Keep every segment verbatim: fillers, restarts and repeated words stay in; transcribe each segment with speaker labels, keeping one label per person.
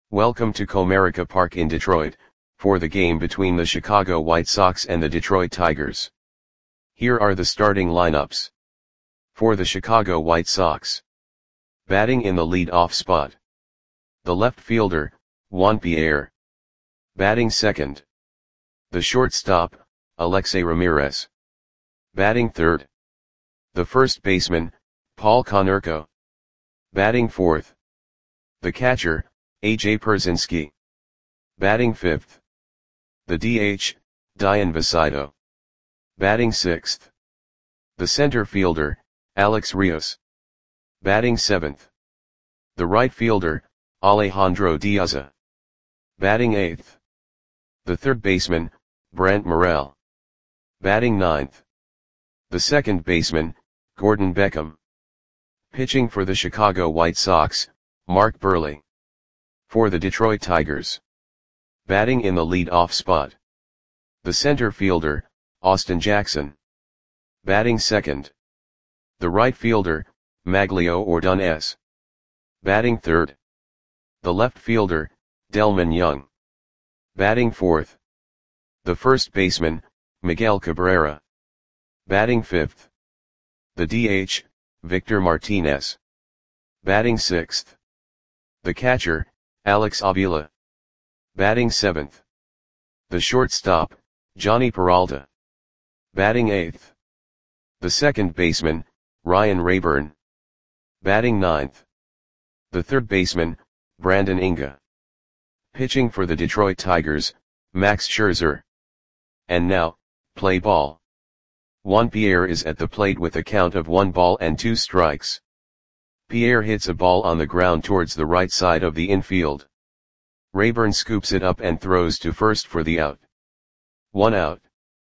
Speaker 1: Welcome to Comerica Park in Detroit, for the game between the Chicago White Sox and the Detroit Tigers. Here are the starting lineups. For the Chicago White Sox. Batting in the lead-off spot. The left fielder, Juan Pierre. Batting second. The shortstop, Alexei Ramirez. Batting third. The first baseman, Paul Konerko. Batting fourth. The catcher, A J Pierzynski. Batting fifth. The D H, Dayan Visado. Batting sixth. The center fielder, Alex Rios. Batting seventh. The right fielder, Alejandro Diaza. Batting eighth. The third baseman, Brant Morel. Batting ninth. The second baseman, Gordon Beckham. Pitching for the Chicago White Sox, Mark Buehrle. For the Detroit Tigers. Batting in the lead-off spot. The center fielder, Austin Jackson. Batting second. The right fielder, Maglio Ordonez. Batting third. The left fielder, Delmon Young. Batting fourth. The first baseman, Miguel Cabrera. Batting fifth. The D H, Victor Martinez. Batting sixth. The catcher, Alex Avila. Batting seventh. The shortstop, Johnny Peralta. Batting eighth. The second baseman, Ryan Rayburn. Batting ninth. The third baseman, Brandon Inga. Pitching for the Detroit Tigers, Max Scherzer. And now, play ball. Juan Pierre is at the plate with a count of one ball and two strikes. Pierre hits a ball on the ground towards the right side of the infield. Rayburn scoops it up and throws to first for the out. One out.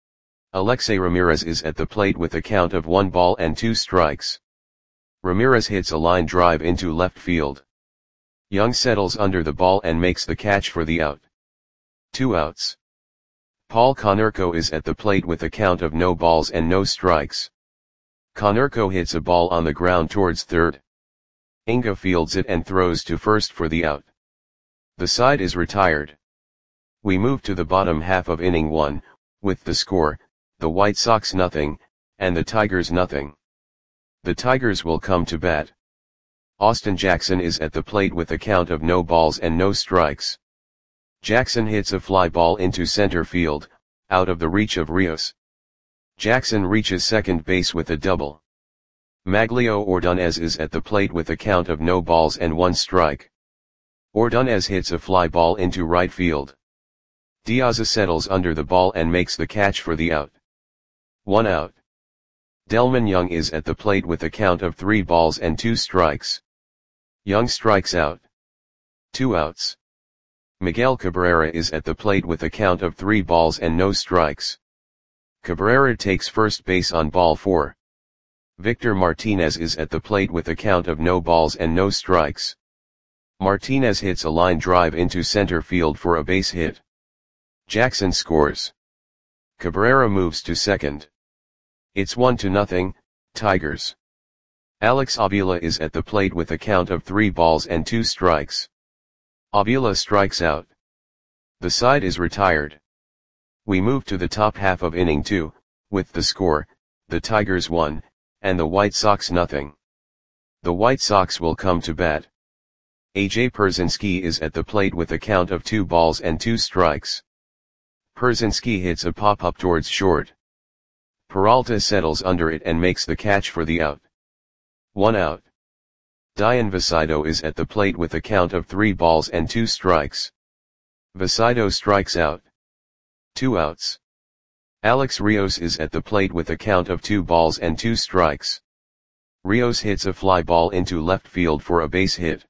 Speaker 1: Alexei Ramirez is at the plate with a count of one ball and two strikes. Ramirez hits a line drive into left field. Young settles under the ball and makes the catch for the out. Two outs. Paul Konerko is at the plate with a count of no balls and no strikes. Konerko hits a ball on the ground towards third. Inga fields it and throws to first for the out. The side is retired. We move to the bottom half of inning one, with the score, the White Sox nothing, and the Tigers nothing. The Tigers will come to bat. Austin Jackson is at the plate with a count of no balls and no strikes. Jackson hits a fly ball into center field, out of the reach of Rios. Jackson reaches second base with a double. Maglio Ordonez is at the plate with a count of no balls and one strike. Ordonez hits a fly ball into right field. Diaza settles under the ball and makes the catch for the out. One out. Delmon Young is at the plate with a count of three balls and two strikes. Young strikes out. Two outs. Miguel Cabrera is at the plate with a count of three balls and no strikes. Cabrera takes first base on ball four. Victor Martinez is at the plate with a count of no balls and no strikes. Martinez hits a line drive into center field for a base hit. Jackson scores. Cabrera moves to second. It's one to nothing, Tigers. Alex Avila is at the plate with a count of three balls and two strikes. Avila strikes out. The side is retired. We move to the top half of inning two, with the score, the Tigers one, and the White Sox nothing. The White Sox will come to bat. A J Pierzynski is at the plate with a count of two balls and two strikes. Pierzynski hits a pop-up towards short. Peralta settles under it and makes the catch for the out. One out. Dayan Visado is at the plate with a count of three balls and two strikes. Visado strikes out. Two outs. Alex Rios is at the plate with a count of two balls and two strikes. Rios hits a fly ball into left field for a base hit.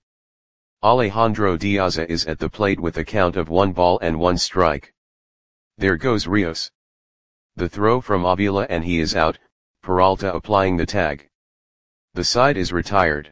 Speaker 1: Alejandro Diaza is at the plate with a count of one ball and one strike. There goes Rios. The throw from Avila and he is out, Peralta applying the tag. The side is retired.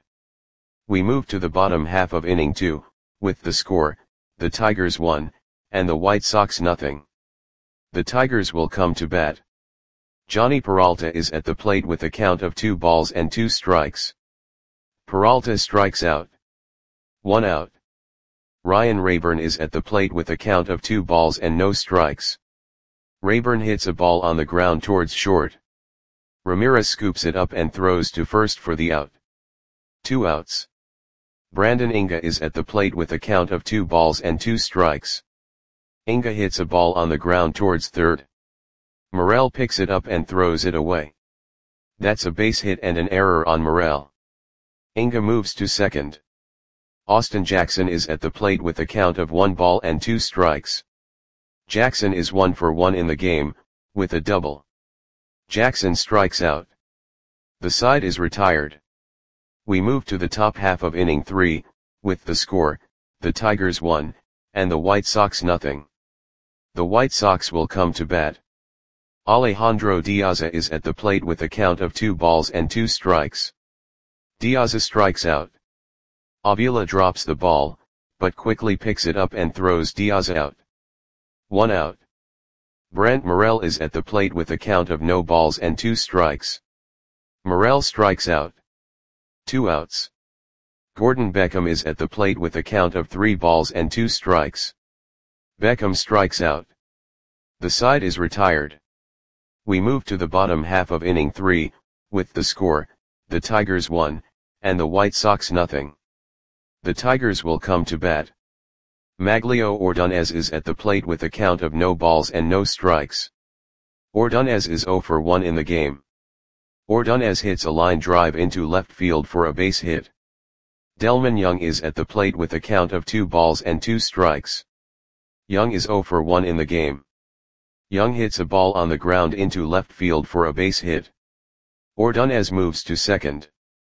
Speaker 1: We move to the bottom half of inning two, with the score, the Tigers one, and the White Sox nothing. The Tigers will come to bat. Johnny Peralta is at the plate with a count of two balls and two strikes. Peralta strikes out. One out. Ryan Rayburn is at the plate with a count of two balls and no strikes. Rayburn hits a ball on the ground towards short. Ramirez scoops it up and throws to first for the out. Two outs. Brandon Inga is at the plate with a count of two balls and two strikes. Inga hits a ball on the ground towards third. Morel picks it up and throws it away. That's a base hit and an error on Morel. Inga moves to second. Austin Jackson is at the plate with a count of one ball and two strikes. Jackson is one for one in the game, with a double. Jackson strikes out. The side is retired. We move to the top half of inning three, with the score, the Tigers one, and the White Sox nothing. The White Sox will come to bat. Alejandro Diaz is at the plate with a count of two balls and two strikes. Diaz strikes out. Avila drops the ball, but quickly picks it up and throws Diaz out. One out. Brent Morel is at the plate with a count of no balls and two strikes. Morel strikes out. Two outs. Gordon Beckham is at the plate with a count of three balls and two strikes. Beckham strikes out. The side is retired. We move to the bottom half of inning three, with the score, the Tigers one, and the White Sox nothing. The Tigers will come to bat. Maglio Ordonez is at the plate with a count of no balls and no strikes. Ordonez is zero for one in the game. Ordonez hits a line drive into left field for a base hit. Delman Young is at the plate with a count of two balls and two strikes. Young is zero for one in the game. Young hits a ball on the ground into left field for a base hit. Ordonez moves to second.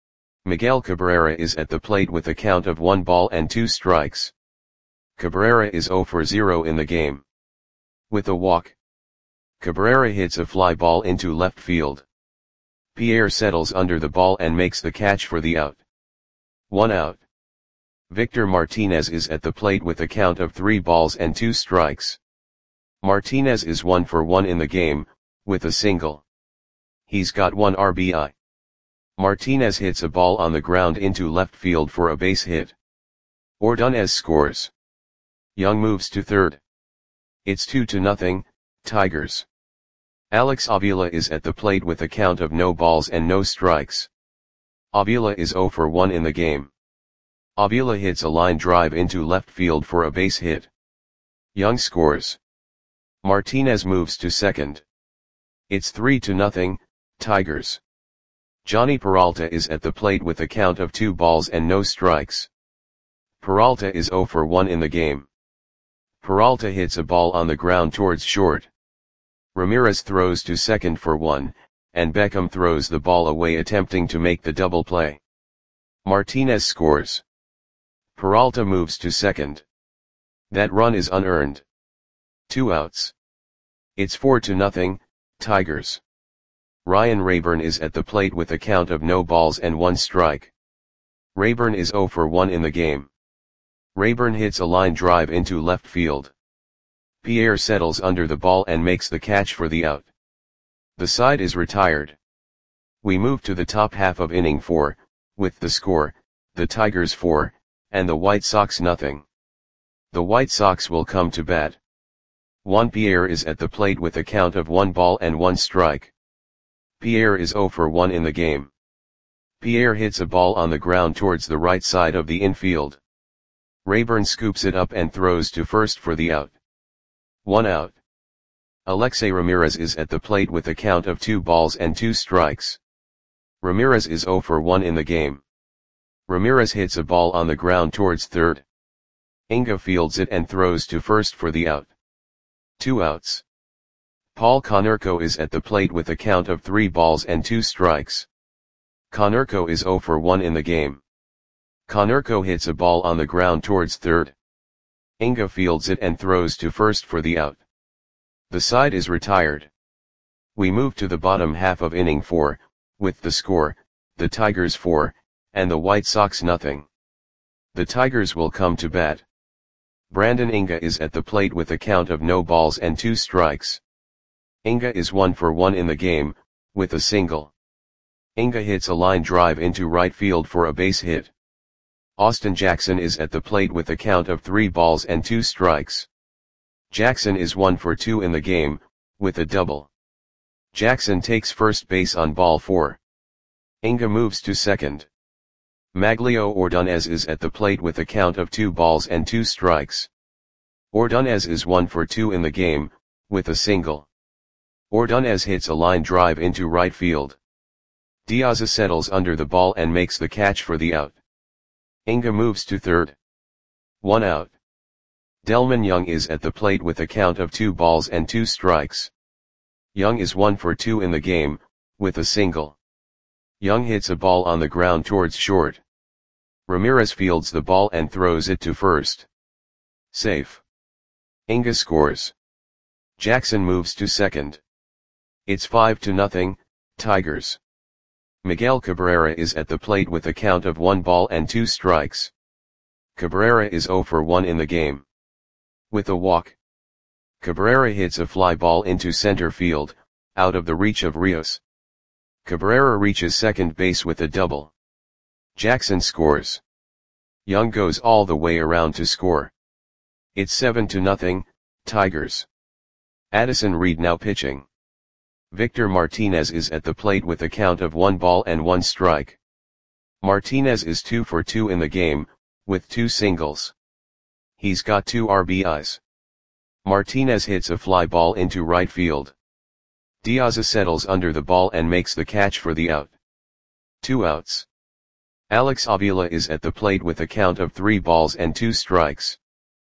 Speaker 1: Miguel Cabrera is at the plate with a count of one ball and two strikes. Cabrera is zero for zero in the game. With a walk, Cabrera hits a fly ball into left field. Pierre settles under the ball and makes the catch for the out. One out. Victor Martinez is at the plate with a count of three balls and two strikes. Martinez is one for one in the game, with a single. He's got one R B I. Martinez hits a ball on the ground into left field for a base hit. Ordonez scores. Young moves to third. It's two to nothing, Tigers. Alex Avila is at the plate with a count of no balls and no strikes. Avila is zero for one in the game. Avila hits a line drive into left field for a base hit. Young scores. Martinez moves to second. It's three to nothing, Tigers. Johnny Peralta is at the plate with a count of two balls and no strikes. Peralta is zero for one in the game. Peralta hits a ball on the ground towards short. Ramirez throws to second for one, and Beckham throws the ball away attempting to make the double play. Martinez scores. Peralta moves to second. That run is unearned. Two outs. It's four to nothing, Tigers. Ryan Rayburn is at the plate with a count of no balls and one strike. Rayburn is zero for one in the game. Rayburn hits a line drive into left field. Pierre settles under the ball and makes the catch for the out. The side is retired. We move to the top half of inning four, with the score, the Tigers four, and the White Sox nothing. The White Sox will come to bat. Juan Pierre is at the plate with a count of one ball and one strike. Pierre is zero for one in the game. Pierre hits a ball on the ground towards the right side of the infield. Rayburn scoops it up and throws to first for the out. One out. Alexei Ramirez is at the plate with a count of two balls and two strikes. Ramirez is zero for one in the game. Ramirez hits a ball on the ground towards third. Inga fields it and throws to first for the out. Two outs. Paul Konerko is at the plate with a count of three balls and two strikes. Konerko is zero for one in the game. Konerko hits a ball on the ground towards third. Inga fields it and throws to first for the out. The side is retired. We move to the bottom half of inning four, with the score, the Tigers four, and the White Sox nothing. The Tigers will come to bat. Brandon Inga is at the plate with a count of no balls and two strikes. Inga is one for one in the game, with a single. Inga hits a line drive into right field for a base hit. Austin Jackson is at the plate with a count of three balls and two strikes. Jackson is one for two in the game, with a double. Jackson takes first base on ball four. Inga moves to second. Maglio Ordonez is at the plate with a count of two balls and two strikes. Ordonez is one for two in the game, with a single. Ordonez hits a line drive into right field. Diaz settles under the ball and makes the catch for the out. Inga moves to third. One out. Delman Young is at the plate with a count of two balls and two strikes. Young is one for two in the game, with a single. Young hits a ball on the ground towards short. Ramirez fields the ball and throws it to first. Safe. Inga scores. Jackson moves to second. It's five to nothing, Tigers. Miguel Cabrera is at the plate with a count of one ball and two strikes. Cabrera is zero for one in the game. With a walk. Cabrera hits a fly ball into center field, out of the reach of Rios. Cabrera reaches second base with a double. Jackson scores. Young goes all the way around to score. It's seven to nothing, Tigers. Addison Reed now pitching. Victor Martinez is at the plate with a count of one ball and one strike. Martinez is two for two in the game, with two singles. He's got two R B Is. Martinez hits a fly ball into right field. Diaz settles under the ball and makes the catch for the out. Two outs. Alex Avila is at the plate with a count of three balls and two strikes.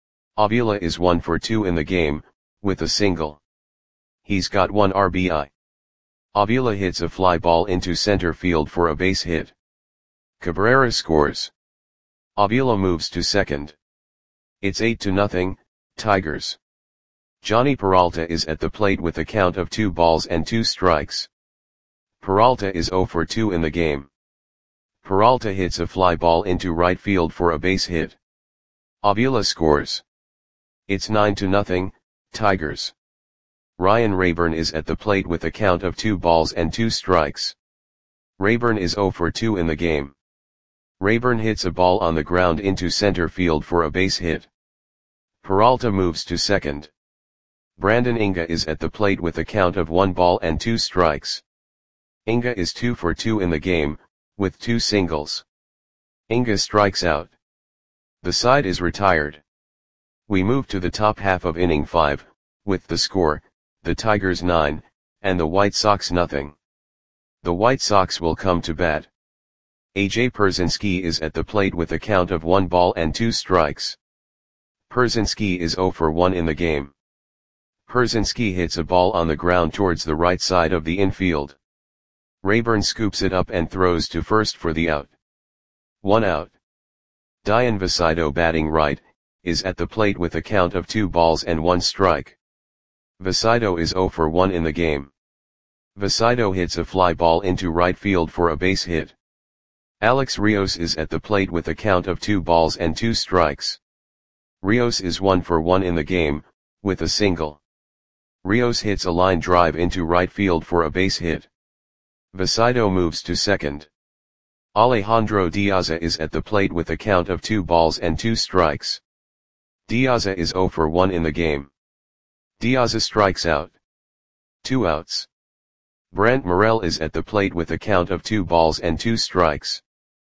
Speaker 1: Avila is one for two in the game, with a single. He's got one R B I. Avila hits a fly ball into center field for a base hit. Cabrera scores. Avila moves to second. It's eight to nothing, Tigers. Johnny Peralta is at the plate with a count of two balls and two strikes. Peralta is zero for two in the game. Peralta hits a fly ball into right field for a base hit. Avila scores. It's nine to nothing, Tigers. Ryan Rayburn is at the plate with a count of two balls and two strikes. Rayburn is zero for two in the game. Rayburn hits a ball on the ground into center field for a base hit. Peralta moves to second. Brandon Inga is at the plate with a count of one ball and two strikes. Inga is two for two in the game, with two singles. Inga strikes out. The side is retired. We move to the top half of inning five, with the score, the Tigers nine, and the White Sox nothing. The White Sox will come to bat. A J Pierzynski is at the plate with a count of one ball and two strikes. Pierzynski is zero for one in the game. Pierzynski hits a ball on the ground towards the right side of the infield. Rayburn scoops it up and throws to first for the out. One out. Dian Vasido, batting right, is at the plate with a count of two balls and one strike. Vasido is zero for one in the game. Vasido hits a fly ball into right field for a base hit. Alex Rios is at the plate with a count of two balls and two strikes. Rios is one for one in the game, with a single. Rios hits a line drive into right field for a base hit. Vasido moves to second. Alejandro Diaz is at the plate with a count of two balls and two strikes. Diaz is zero for one in the game. Diaz strikes out. Two outs. Brent Morel is at the plate with a count of two balls and two strikes.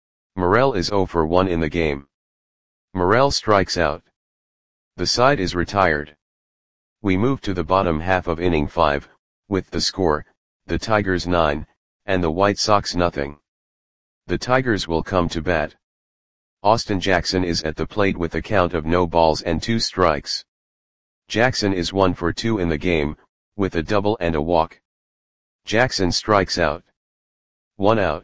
Speaker 1: Morel is zero for one in the game. Morel strikes out. The side is retired. We move to the bottom half of inning five, with the score, the Tigers nine, and the White Sox nothing. The Tigers will come to bat. Austin Jackson is at the plate with a count of no balls and two strikes. Jackson is one for two in the game, with a double and a walk. Jackson strikes out. One out.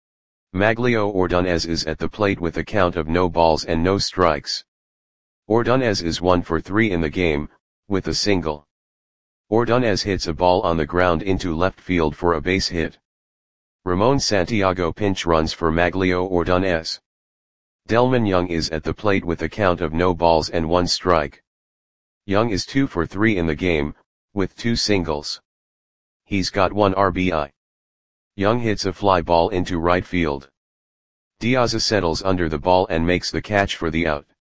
Speaker 1: Maglio Ordonez is at the plate with a count of no balls and no strikes. Ordonez is one for three in the game, with a single. Ordonez hits a ball on the ground into left field for a base hit. Ramon Santiago pinch runs for Maglio Ordonez. Delman Young is at the plate with a count of no balls and one strike. Young is two for three in the game, with two singles. He's got one R B I. Young hits a fly ball into right field. Diaz settles under the ball and makes the catch for the out.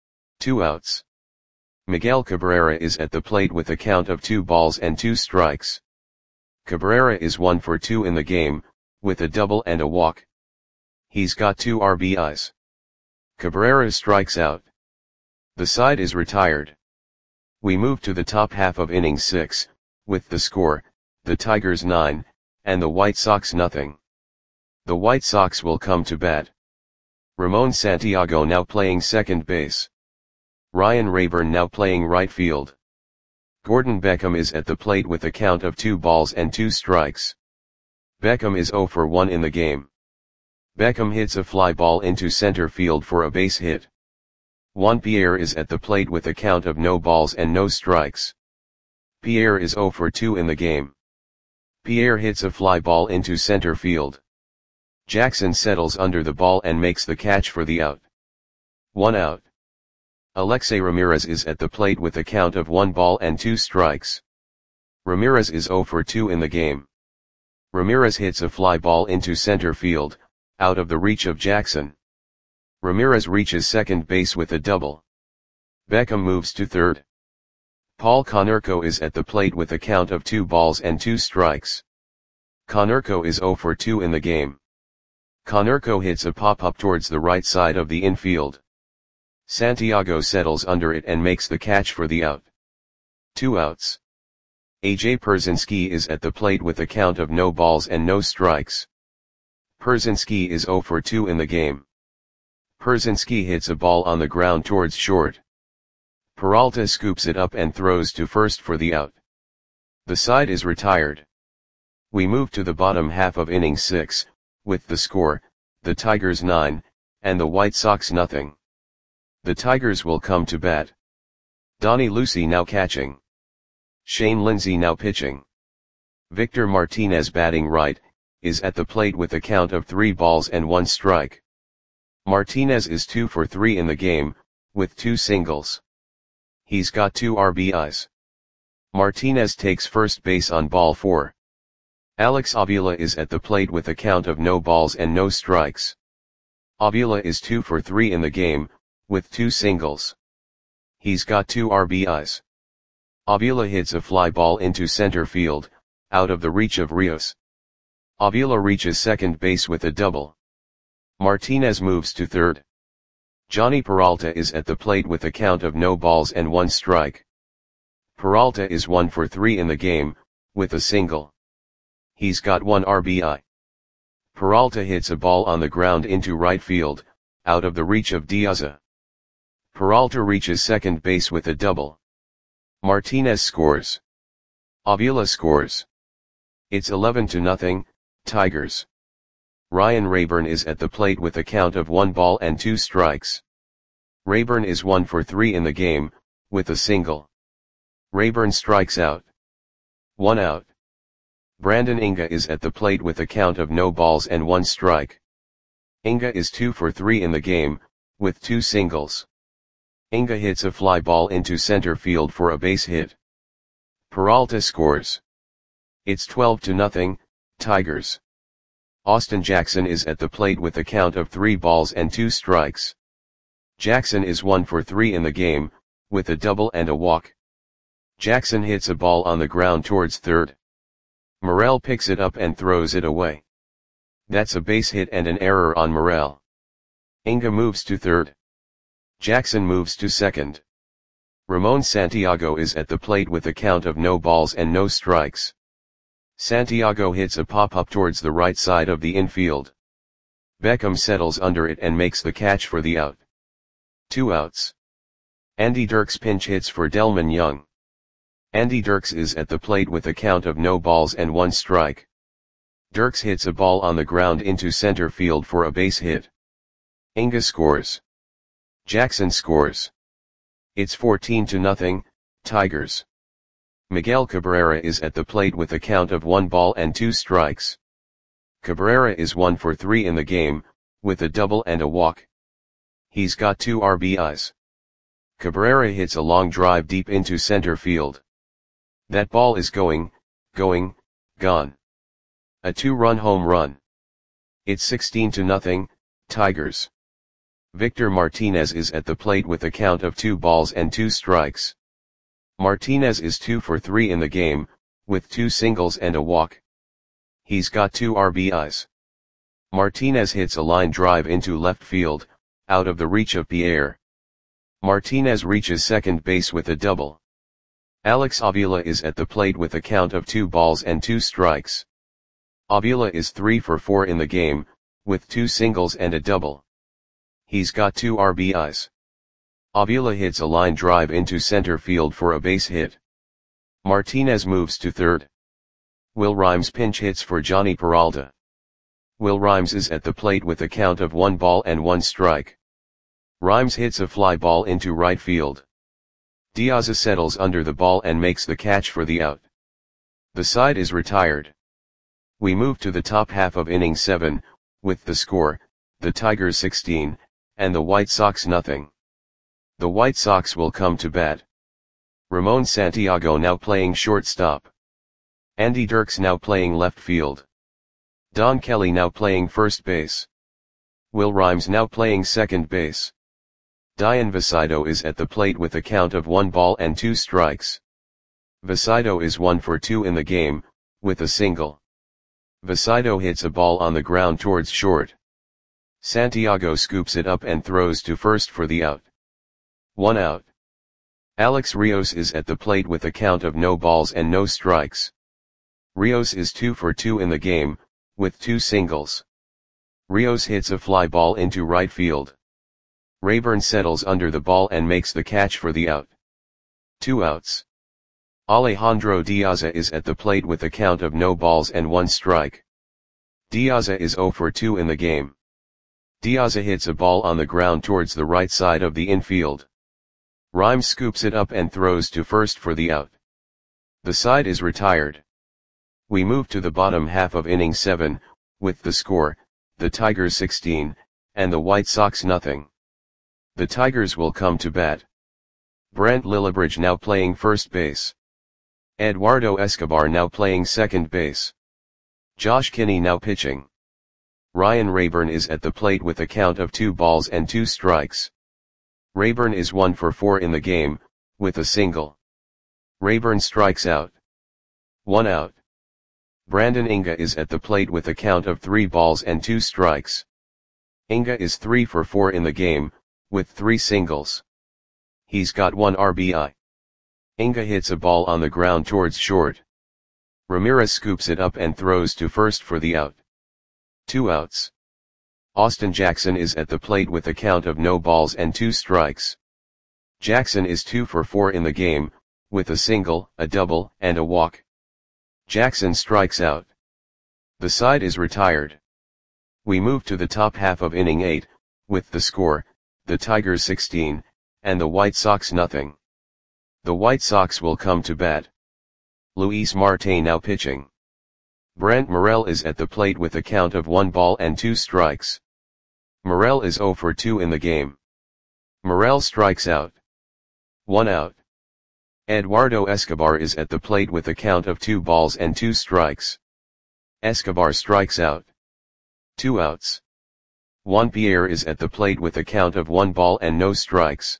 Speaker 1: Two outs. Miguel Cabrera is at the plate with a count of two balls and two strikes. Cabrera is one for two in the game, with a double and a walk. He's got two R B Is. Cabrera strikes out. The side is retired. We move to the top half of inning six, with the score, the Tigers nine, and the White Sox nothing. The White Sox will come to bat. Ramon Santiago now playing second base. Ryan Rayburn now playing right field. Gordon Beckham is at the plate with a count of two balls and two strikes. Beckham is zero for one in the game. Beckham hits a fly ball into center field for a base hit. Juan Pierre is at the plate with a count of no balls and no strikes. Pierre is zero for two in the game. Pierre hits a fly ball into center field. Jackson settles under the ball and makes the catch for the out. One out. Alexei Ramirez is at the plate with a count of one ball and two strikes. Ramirez is zero for two in the game. Ramirez hits a fly ball into center field, out of the reach of Jackson. Ramirez reaches second base with a double. Beckham moves to third. Paul Konerko is at the plate with a count of two balls and two strikes. Konerko is zero for two in the game. Konerko hits a pop-up towards the right side of the infield. Santiago settles under it and makes the catch for the out. Two outs. A J Pierzynski is at the plate with a count of no balls and no strikes. Pierzynski is zero for two in the game. Pierzynski hits a ball on the ground towards short. Peralta scoops it up and throws to first for the out. The side is retired. We move to the bottom half of inning six, with the score, the Tigers nine, and the White Sox nothing. The Tigers will come to bat. Donnie Lucy now catching. Shane Lindsay now pitching. Victor Martinez batting right, is at the plate with a count of three balls and one strike. Martinez is two for three in the game, with two singles. He's got two R B Is. Martinez takes first base on ball four. Alex Avila is at the plate with a count of no balls and no strikes. Avila is two for three in the game, with two singles. He's got two R B Is. Avila hits a fly ball into center field, out of the reach of Rios. Avila reaches second base with a double. Martinez moves to third. Johnny Peralta is at the plate with a count of no balls and one strike. Peralta is one for three in the game, with a single. He's got one R B I. Peralta hits a ball on the ground into right field, out of the reach of Diaz. Peralta reaches second base with a double. Martinez scores. Avila scores. It's eleven to nothing, Tigers. Ryan Rayburn is at the plate with a count of one ball and two strikes. Rayburn is one for three in the game, with a single. Rayburn strikes out. One out. Brandon Inga is at the plate with a count of no balls and one strike. Inga is two for three in the game, with two singles. Inga hits a fly ball into center field for a base hit. Peralta scores. It's twelve to nothing, Tigers. Austin Jackson is at the plate with a count of three balls and two strikes. Jackson is one for three in the game, with a double and a walk. Jackson hits a ball on the ground towards third. Morel picks it up and throws it away. That's a base hit and an error on Morel. Inga moves to third. Jackson moves to second. Ramon Santiago is at the plate with a count of no balls and no strikes. Santiago hits a pop-up towards the right side of the infield. Beckham settles under it and makes the catch for the out. Two outs. Andy Dirks pinch hits for Delman Young. Andy Dirks is at the plate with a count of no balls and one strike. Dirks hits a ball on the ground into center field for a base hit. Inga scores. Jackson scores. It's fourteen to nothing, Tigers. Miguel Cabrera is at the plate with a count of one ball and two strikes. Cabrera is one for three in the game, with a double and a walk. He's got two R B Is. Cabrera hits a long drive deep into center field. That ball is going, going, gone. A two-run home run. It's sixteen to nothing, Tigers. Victor Martinez is at the plate with a count of two balls and two strikes. Martinez is two for three in the game, with two singles and a walk. He's got two R B Is. Martinez hits a line drive into left field, out of the reach of Pierre. Martinez reaches second base with a double. Alex Avila is at the plate with a count of two balls and two strikes. Avila is three for four in the game, with two singles and a double. He's got two R B Is. Avila hits a line drive into center field for a base hit. Martinez moves to third. Will Rhymes pinch hits for Johnny Peralta. Will Rhymes is at the plate with a count of one ball and one strike. Rhymes hits a fly ball into right field. Diaz settles under the ball and makes the catch for the out. The side is retired. We move to the top half of inning seven, with the score, the Tigers sixteen, and the White Sox nothing. The White Sox will come to bat. Ramon Santiago now playing shortstop. Andy Dirks now playing left field. Don Kelly now playing first base. Will Rhymes now playing second base. Dian Visido is at the plate with a count of one ball and two strikes. Visido is one for two in the game, with a single. Visido hits a ball on the ground towards short. Santiago scoops it up and throws to first for the out. One out. Alex Rios is at the plate with a count of no balls and no strikes. Rios is two for two in the game, with two singles. Rios hits a fly ball into right field. Rayburn settles under the ball and makes the catch for the out. Two outs. Alejandro Diaz is at the plate with a count of no balls and one strike. Diaz is zero for two in the game. Diaz hits a ball on the ground towards the right side of the infield. Rhymes scoops it up and throws to first for the out. The side is retired. We move to the bottom half of inning seven, with the score, the Tigers sixteen, and the White Sox nothing. The Tigers will come to bat. Brent Lillibridge now playing first base. Eduardo Escobar now playing second base. Josh Kinney now pitching. Ryan Rayburn is at the plate with a count of two balls and two strikes. Rayburn is one for four in the game, with a single. Rayburn strikes out. One out. Brandon Inga is at the plate with a count of three balls and two strikes. Inga is three for four in the game, with three singles. He's got one R B I. Inga hits a ball on the ground towards short. Ramirez scoops it up and throws to first for the out. Two outs. Austin Jackson is at the plate with a count of no balls and two strikes. Jackson is two for four in the game, with a single, a double, and a walk. Jackson strikes out. The side is retired. We move to the top half of inning eight, with the score, the Tigers sixteen, and the White Sox nothing. The White Sox will come to bat. Luis Marte now pitching. Brent Morel is at the plate with a count of one ball and two strikes. Morel is zero for two in the game. Morel strikes out. One out. Eduardo Escobar is at the plate with a count of two balls and two strikes. Escobar strikes out. Two outs. Juan Pierre is at the plate with a count of one ball and no strikes.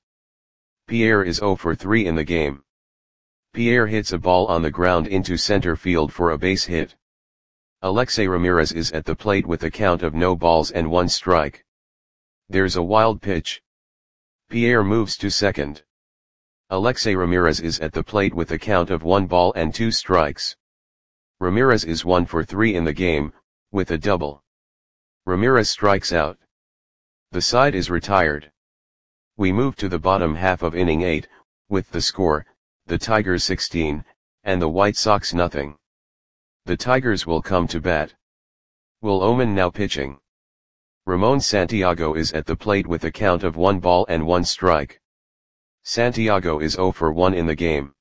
Speaker 1: Pierre is zero for three in the game. Pierre hits a ball on the ground into center field for a base hit. Alexei Ramirez is at the plate with a count of no balls and one strike. There's a wild pitch. Pierre moves to second. Alexei Ramirez is at the plate with a count of one ball and two strikes. Ramirez is one for three in the game, with a double. Ramirez strikes out. The side is retired. We move to the bottom half of inning eight, with the score, the Tigers sixteen, and the White Sox nothing. The Tigers will come to bat. Will Oman now pitching. Ramon Santiago is at the plate with a count of one ball and one strike. Santiago is zero for one in the game.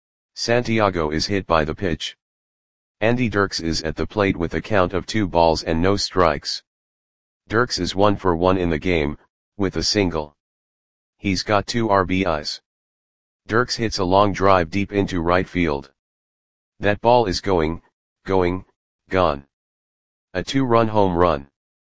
Speaker 1: Santiago is hit by the pitch. Andy Dirks is at the plate with a count of two balls and no strikes. Dirks is one for one in the game, with a single. He's got two R B Is. Dirks hits a long drive deep into right field. That ball is going, going, gone. A two-run home run.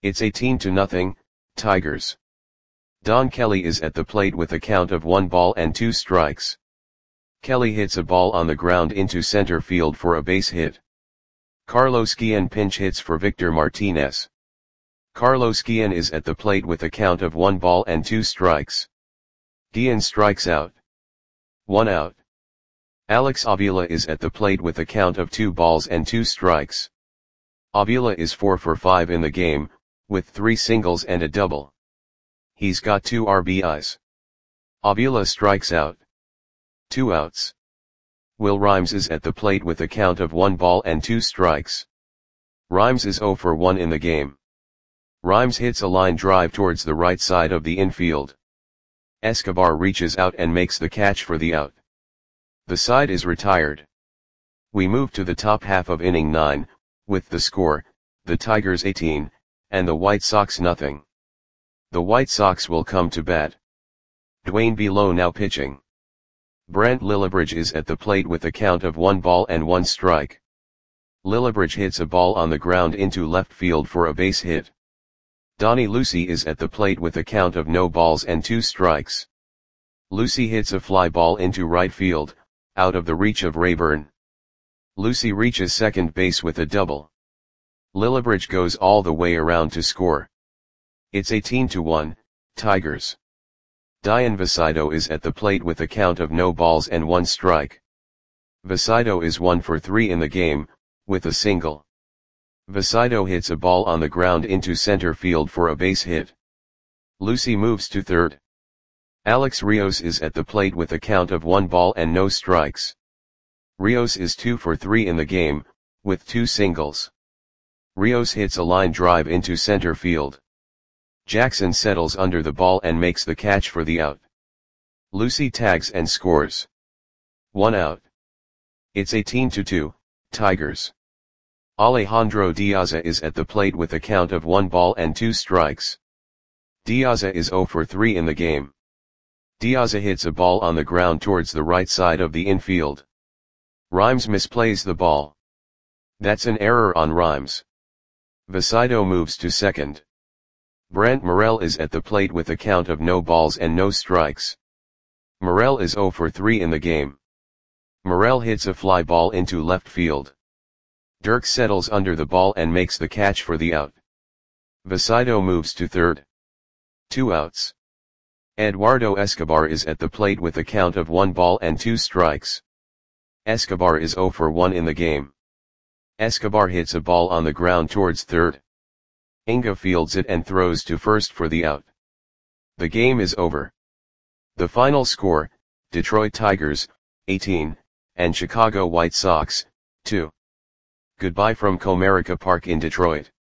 Speaker 1: It's eighteen to nothing, Tigers. Don Kelly is at the plate with a count of one ball and two strikes. Kelly hits a ball on the ground into center field for a base hit. Carlos Guillen pinch hits for Victor Martinez. Carlos Guillen is at the plate with a count of one ball and two strikes. Guillen strikes out. One out. Alex Avila is at the plate with a count of two balls and two strikes. Avila is four for five in the game, with three singles and a double. He's got two R B Is. Avila strikes out. Two outs. Will Rhymes is at the plate with a count of one ball and two strikes. Rhymes is zero for one in the game. Rhymes hits a line drive towards the right side of the infield. Escobar reaches out and makes the catch for the out. The side is retired. We move to the top half of inning nine, with the score, the Tigers eighteen, and the White Sox nothing. The White Sox will come to bat. Dwayne Below now pitching. Brant Lillibridge is at the plate with a count of one ball and one strike. Lillibridge hits a ball on the ground into left field for a base hit. Donnie Lucy is at the plate with a count of no balls and two strikes. Lucy hits a fly ball into right field, out of the reach of Rayburn. Lucy reaches second base with a double. Lillibridge goes all the way around to score. It's eighteen to one, Tigers. Dian Visido is at the plate with a count of no balls and one strike. Visido is one for three in the game, with a single. Visido hits a ball on the ground into center field for a base hit. Lucy moves to third. Alex Rios is at the plate with a count of one ball and no strikes. Rios is two for three in the game, with two singles. Rios hits a line drive into center field. Jackson settles under the ball and makes the catch for the out. Lucy tags and scores. One out. It's eighteen to two, Tigers. Alejandro Diaza is at the plate with a count of one ball and two strikes. Diaza is zero for three in the game. Diaza hits a ball on the ground towards the right side of the infield. Rhymes misplays the ball. That's an error on Rhymes. Visido moves to second. Brant Morel is at the plate with a count of no balls and no strikes. Morel is zero for three in the game. Morel hits a fly ball into left field. Dirk settles under the ball and makes the catch for the out. Visido moves to third. Two outs. Eduardo Escobar is at the plate with a count of one ball and two strikes. Escobar is zero for one in the game. Escobar hits a ball on the ground towards third. Inga fields it and throws to first for the out. The game is over. The final score, Detroit Tigers, eighteen, and Chicago White Sox, two. Goodbye from Comerica Park in Detroit.